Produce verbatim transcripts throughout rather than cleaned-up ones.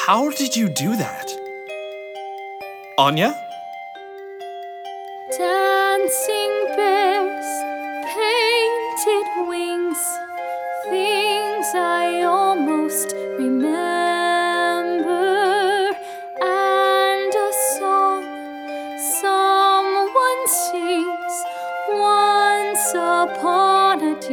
How did you do that? Anya? Dancing bears, painted wings, things I almost remember, and a song someone sings once upon a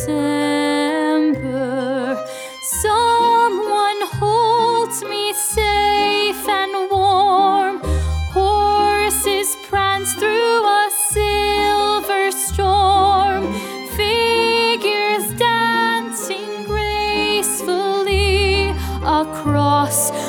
December. Someone holds me safe and warm. Horses prance through a silver storm. Figures dancing gracefully across